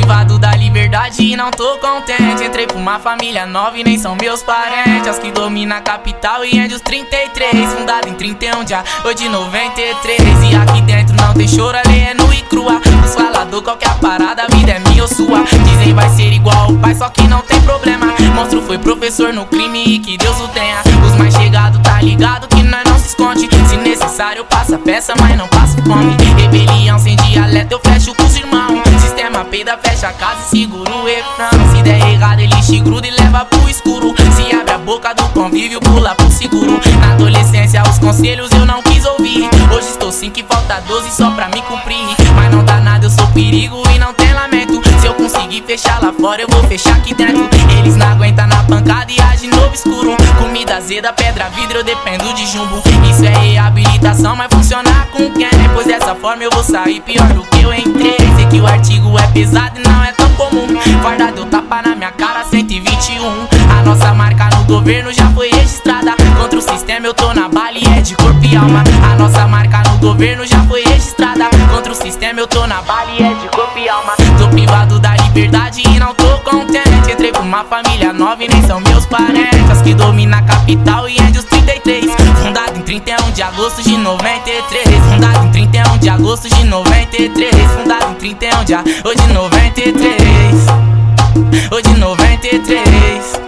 privado da liberdade e não tô contente. Entrei pra uma família nova e nem são meus parentes. As que dominam a capital e é dos 33. Fundado em 31 de agosto de 93. E aqui dentro não tem choro, a lei é nua e crua. Os falador, qualquer parada, a vida é minha ou sua. Dizem vai ser igual ao pai, só que não tem problema. Monstro foi professor no crime e que Deus o tenha. Os mais chegados tá ligado que nós não se esconde. Se necessário passa peça, mas não passa fome. Rebelião sem dialeto, eu fecho com os irmãos. Sistema peida, fecha a casa e segura o refrão. Se der errado ele te gruda e leva pro escuro. Se abre a boca do convívio, pula pro seguro. Na adolescência os conselhos eu não quis ouvir. Hoje estou sim que falta 12 só pra me cumprir. Mas não dá nada, eu sou perigo e não tem lamento. Se eu conseguir fechar lá fora, eu vou fechar aqui dentro. Eles não aguentam na pancada e agem no obscuro. Comida azeda, pedra, vidro, eu dependo de jumbo. Isso é reabilitação, mas funcionar com quem? Pois dessa forma eu vou sair pior do que eu entrei. Sei que o artigo é pesado e não é tão comum. Guarda deu tapa na minha cara, 121. A nossa marca no governo já foi registrada. Contra o sistema eu tô na bala e é de corpo e alma. A nossa marca no governo já foi registrada. Contra o sistema eu tô na bala e é de corpo e alma. Tô privado da liberdade e não tô contente. Entrei pra uma família nova e nem são meus parentes. As que dominam a capital e é dos 33. Fundado em 31 de agosto de 93. Fundado em 31 de agosto de 93. Fundado em 31 de agosto de 93. Hoje de 93.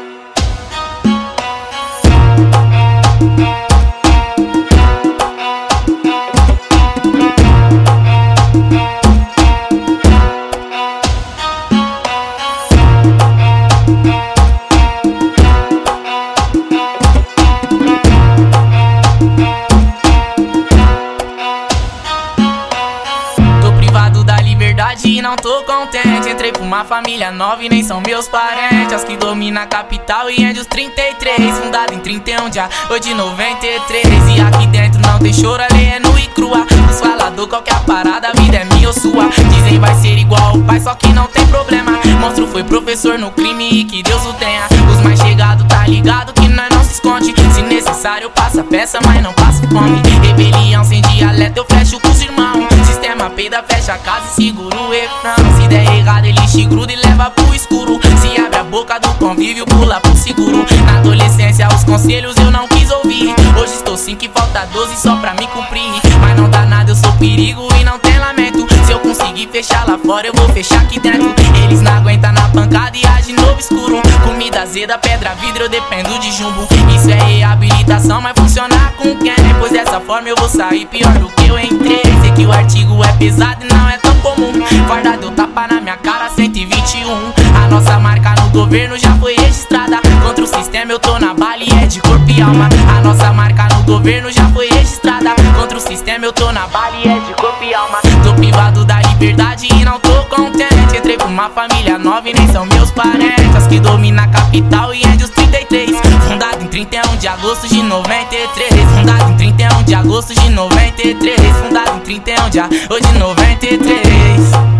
E não tô contente. Entrei pra uma família nova e nem são meus parentes. As que dominam a capital e é dos 33. Fundado em 31 de agosto de 93. E aqui dentro não tem choro, a lei é nua e crua. Os falador, qualquer parada, a vida é minha ou sua. Dizem vai ser igual ao pai, só que não tem problema. Monstro foi professor no crime e que Deus o tenha. Os mais chegados tá ligado que nós não se esconde. Se necessário passa peça, mas não passa fome. Rebelião sem dialeto, eu fecho com os irmãos. Sistema peida, fecha a casa e segura o refrão. Se der errado ele te gruda e leva pro escuro. Se abre a boca do convívio, pula pro seguro. Na adolescência os conselhos eu não quis ouvir. Hoje estou sim que falta 12 só pra me cumprir. Mas não dá nada, eu sou perigo e não tem lamento. Se eu conseguir fechar lá fora, eu vou fechar aqui dentro. Eles não aguentam na pancada e agem no obscuro. Comida azeda, pedra, vidro, eu dependo de jumbo. Isso é reabilitação, mas funcionar com quem? Pois dessa forma eu vou sair pior do que eu entrei. Sei que o artigo é pesado e não é tão comum. Guarda deu tapa na minha cara, 121. A nossa marca no governo já foi registrada. Contra o sistema eu tô na bala e é de corpo e alma. A nossa marca no governo já foi registrada. Contra o sistema eu tô na bala e é de corpo e alma. Tô privado da liberdade e não tô contente. Entrei pra uma família nova e nem são meus parentes. As que dominam a capital e é dos 33. Fundado em 31 de agosto de 93. Fundado em 31 de agosto de 93. Fundado em 31 de agosto de 93.